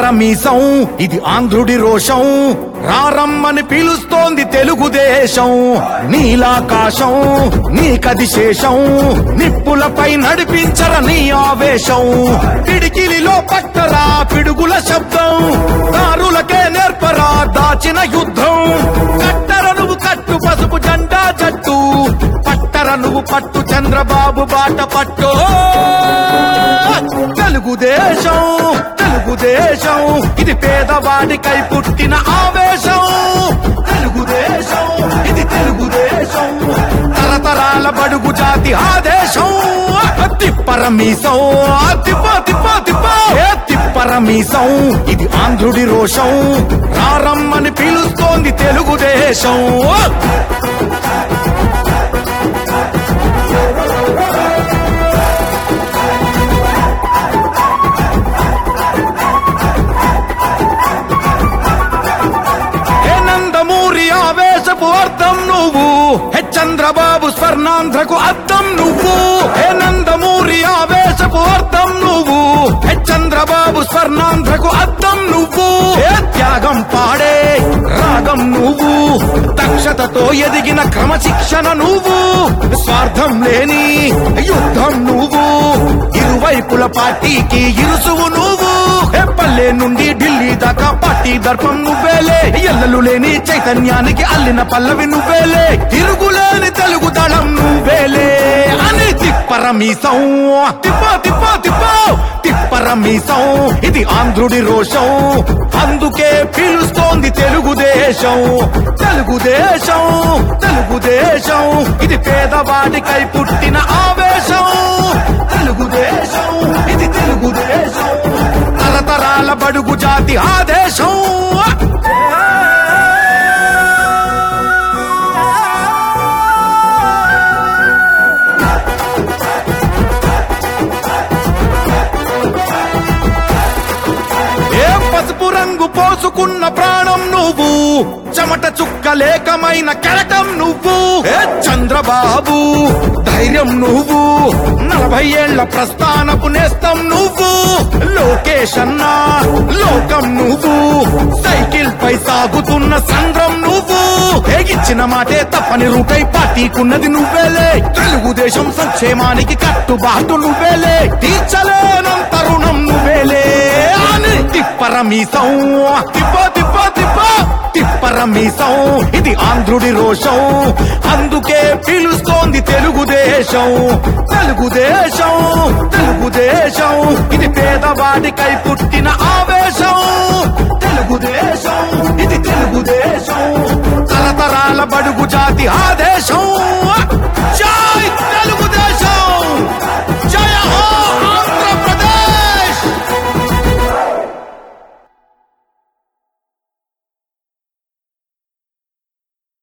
మీసం ఇది ఆంధ్రుడి రోషం రారమ్మని పిలుస్తోంది తెలుగుదేశం నీలాకాశం నీకది శేషం నిప్పులపై నడిపించర నీ ఆవేశం పిడికిలిలో పట్టరా పిడుగుల శబ్దం దారులకే నేర్పరా దాచిన యుద్ధం కట్టర నువ్వు కట్టు పసుపు జెండా జట్టు పట్టర నువ్వు పట్టు చంద్రబాబు బాట పట్టు తెలుగుదేశం తెలుగుదేశం ఇది పేదవాడికై పుట్టిన ఆవేశం తెలుగుదేశం ఇది తెలుగుదేశం తరతరాల బడుగు జాతి ఆదేశం తిప్పరమీసం తిప్ప తిప్ప తిప్ప తిప్పరమీసం ఇది ఆంధ్రుడి రోషం రారమ్మని పిలుస్తోంది తెలుగుదేశం అర్థం నువ్వు చంద్రబాబు స్వర్ణాంధ్రకు అర్థం నువ్వు నందమూరి ఆవేశపు అర్థం నువ్వు చంద్రబాబు స్వర్ణాంధ్రకు అర్థం నువ్వు త్యాగం పాడే రాగం నువ్వు దక్షతతో ఎదిగిన క్రమశిక్షణ నువ్వు స్వార్థం లేని యుద్ధం నువ్వు ఇరువైపుల పార్టీకి ఇరుసువు నువ్వు పల్లె నుండి ఢిల్లీ దాకా పార్టీ దర్పం నువ్వేలే ఎల్లలు లేని చైతన్యానికి అల్లిన పల్లవి నువ్వేలే తిరుగులేని తెలుగు దళం నువ్వేలే అని తిప్పరమీసం తిప్ప తిప్ప తిప్ప తిప్పరమీసం ఇది ఆంధ్రుడి రోషం అందుకే పిలుస్తోంది తెలుగుదేశం తెలుగుదేశం తెలుగుదేశం ఇది పేదవాడికై పుట్టిన ఆవేశం తెలుగుదేశం ఇది తెలుగుదేశం తరతరాల బడుగు జాతి ఆదేశం పసుపు రంగు పోసుకున్న ప్రాణం నువ్వు చెమట చుక్కలేకమైన కెరటం నువ్వు చంద్రబాబు ధైర్యం నువ్వు 40 ఏళ్ల ప్రస్థానపు నేస్తం నువ్వు లోకేష్ అన్నా లోకం నువ్వు సైకిల్ పై సాగుతున్న సంద్రం నువ్వు తెగిచ్చిన మాటే తప్పని రూటై పార్టీకున్నది నువ్వేలే తెలుగుదేశం సంక్షేమానికి కట్టుబాటు నువ్వేలే తీర్చలేనంత రుణం నువ్వేలే అని తిప్పరమీసం తిప్ప తిప్ప తిప్ప తిప్పరమీసం ఇది ఆంధ్రుడి రోషం అందుకే పిలుస్తోంది తెలుగుదేశం తెలుగుదేశం తెలుగుదేశం ఇది పేదవాడికై పుట్టిన ఆవేశం తెలుగుదేశం ఇది తెలుగుదేశం తరతరాల బడుగు జాతి ఆదేశం